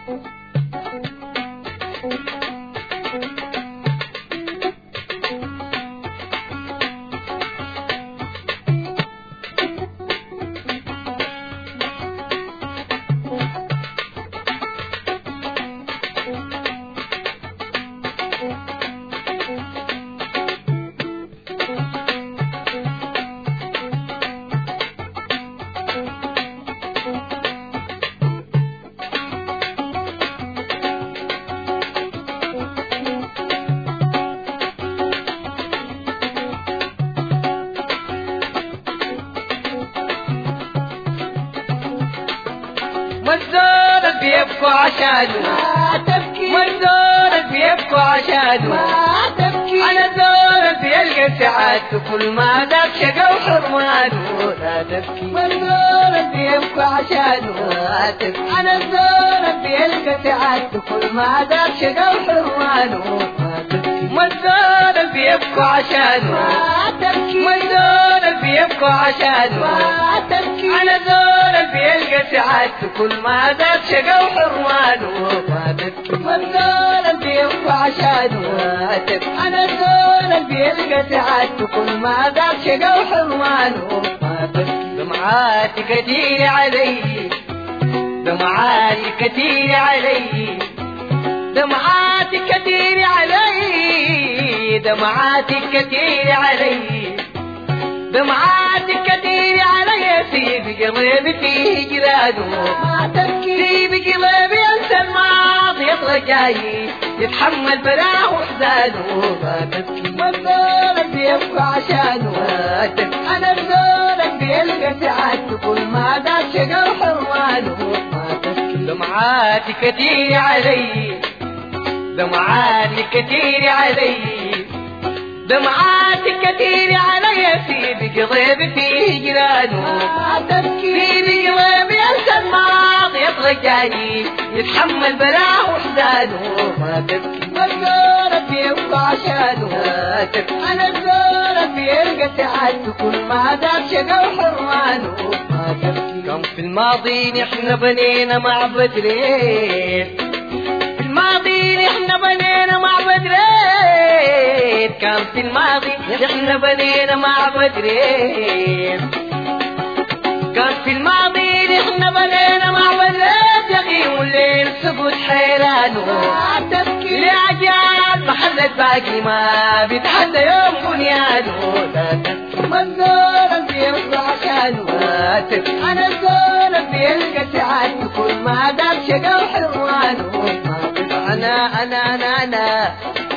والزول بيبكوا عشانه ما تبكي، والزول بيبكوا عشانه ما تبكي، أنا زول بيلقى سعادته كل ما ذاك شقا وحرمانه. لا تبكي والزول بيبكوا عشانه لا تبكي أنا الزول بيلقى سعادته كل ما ذاك شقا وحرمانه. ما تبكي، والزول بيبكوا عشانه ما تبكي، والزول بيبكوا عشانه ما تبكي، أنا زول بيلقى سعادته كل ما ذاك شقا وحرمانه. ما تبكي والزول بيبكوا عشانه لا تبكي أنا الزول بيلقى سعادته كل ما ذاك شقا وحرمانه. ما تبكي دمعاتي كتير علي، دمعاتي كتير علي، دمعاتي كتير علي، دمعاتي كتير علي، دمعاتي كتير علي. سيب قلبي في هجرانه ما تبكي، سيب قلبي انسى الماضي يطلع جاي يتحمل بلاه وحزانه. ما تبكي والزول بيبكوا عشانه ما تبكي أنا الزول بيلقى سعادته كل ما ذاك شقا وحرمانه. ما تبكي، دمعاتي كتير علي، دمعاتي كتير علي، دمعاتي كتير علي. سيب قلبي في هجرانه ما تبكي، سيب قلبي انسى الماضي يطلع جاي يتحمل بلاه وحزانه. ما تبكي والزول بيبكوا عشانه ما تبكي أنا الزول بيلقى سعادته كل ما ذاك شقا وحرمانه. ما تبكي، كم في الماضي نحن بنينا معبد ليل، في الماضي نحن بنينا معبد ليل، كم في الماضي نحن بنينا معبد ليل، كان في الماضي نحن بنينا معبد ليل. يغيم الليل سقوط حيرانه ما تبكي، لأجيال محلت باقي ما بيتحدى يوم بنيانه. لا تبكي والزول بيبكوا عشانه ما تبكي أنا الزول بيلقى سعادته كل ما ذاك شقا وحرمانه. ما تبكي، أنا أنا أنا أنا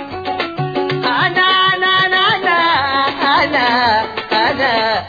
أنا أنا أنا أنا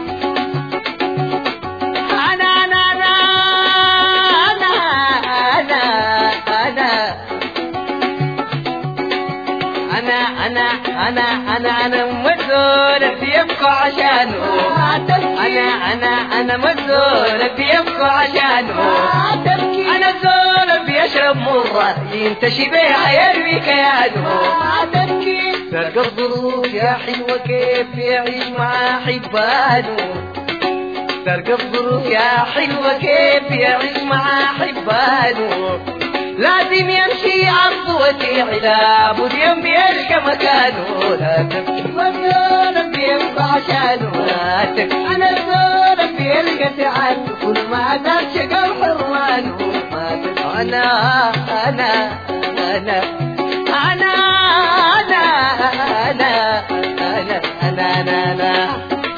أنا مزول بيبكوا عشانه. ما تبكي، أنا مزول بيبكوا عشانه. ما تبكي، أنا زول بيشرب مرة ينتشي بيها يروي كيانه. ما تبكي، سرق الظروف يا حلوة كيف يعيش مع حبانه، سرق الظروف يا حلوة كيف يعيش مع حبانه. لازم يمشي أرض وسيع لابد يوم بيلقى مكانه. لا تبكي والزول بيبكوا عشانه لا تبكي أنا الزول بيلقى سعادته كل ما ذاك شقا وحرمانه. ما تبكي، أنا أنا أنا أنا أنا أنا أنا أنا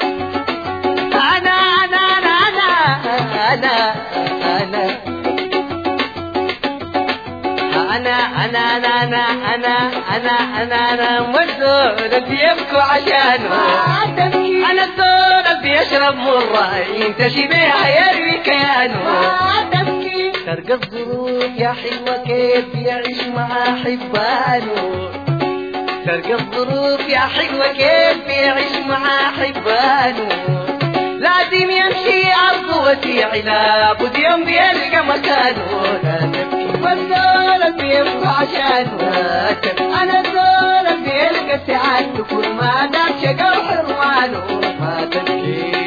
أنا مزول بيبكوا عشانه. ما تبكي، أنا الزول بيشرب مرة ينتشي بيها يروي كيانه. ما تبكي، سرق الظروف يا حلوة كيف يعيش مع حبانه، سرق الظروف يا حلوة كيف يعيش مع حبانه. لازم يمشي أرض وسيع لابد يوم بيلقى مكانه. لا تبكي والزول بيبكوا عشانه لا تبكي أنا الزول بيلقى سعادته كل ما ذاك شقا وحرمانه. ما تبكي،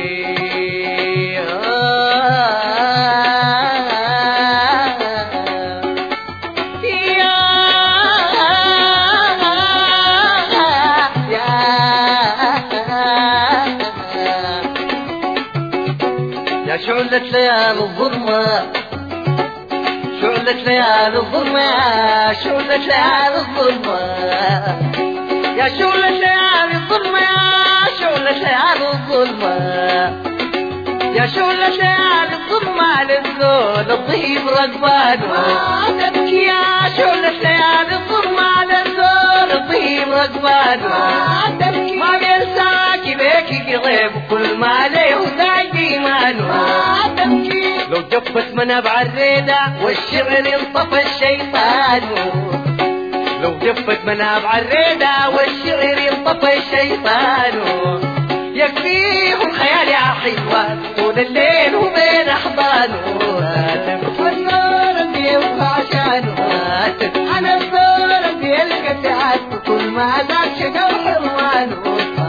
شعلة ليالي الظلمة شعلة ليالي الظلمة شعلة ليالي الظلمة يا شعلة ليالي الظلمة يا شعلة ليالي الظلمة يا شعلة ليالي الظلمة على الزول الضيب رقبانه تبكي يا شعلة ليالي الظلمة على الزول الضيب رقبانه تبكي ما بينساك بيك قضيب كل ما عليه زايد ايمانه تبكي لو جفت منابع الريدة والشعر انطفى الشيطان لو جفت منابع الريدة والشعر انطفى الشيطان يكفيهم خيال يا حلوة طول الليل وبين أحضانه والنور اللي يبقى عشانه أنا الزور اللي يلقى سعادته كل ما ذاك شقا وحرمانه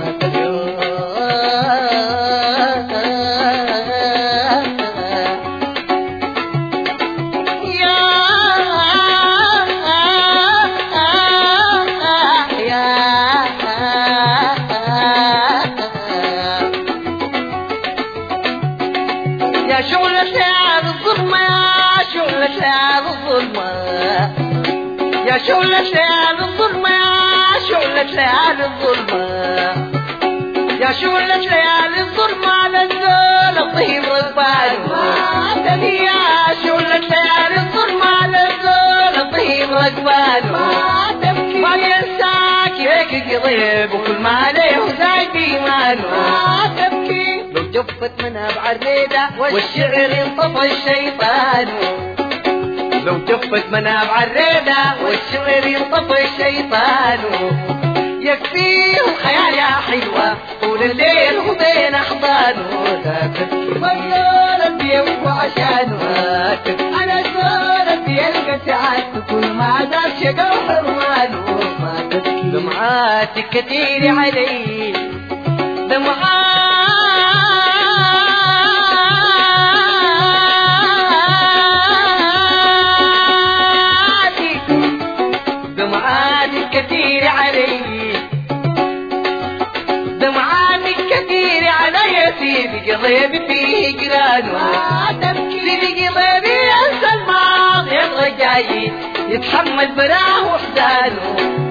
يا شعلة ليالي الظلمة يا شعلة ليالي الظلمة يا شعلة ليالي الظلمة يا شعلة ليالي الظلمة يا شعلة ليالي الظلمة على الزول الضيب رقبانه يا شعلة ليالي الظلمة على الزول الضيب رقبانه ما ينساك هيك قضيب وكل ما عليه زايد ايمانه تبكي لو جفت منابع الريدة والشعر انطفى الشيطان لو جفت منابع الريدة والشعر انطفى الشيطان يكفيهم خيال يا حلوة طول الليل وبين أحضانه تبكي والنور اللي يوقع عشانه أنا الزور اللي يلقى سعادته كل ما ذاك شقا وحرمانه ما تبكي دمعاتك كتير علي دمعاتي دمعاتي كتير علي دمعاتي كتير علي سيدي قضيبي فيه جرانه سيدي قضيبي انسى الماضي يبغى جاي يتحمل براه وحدانه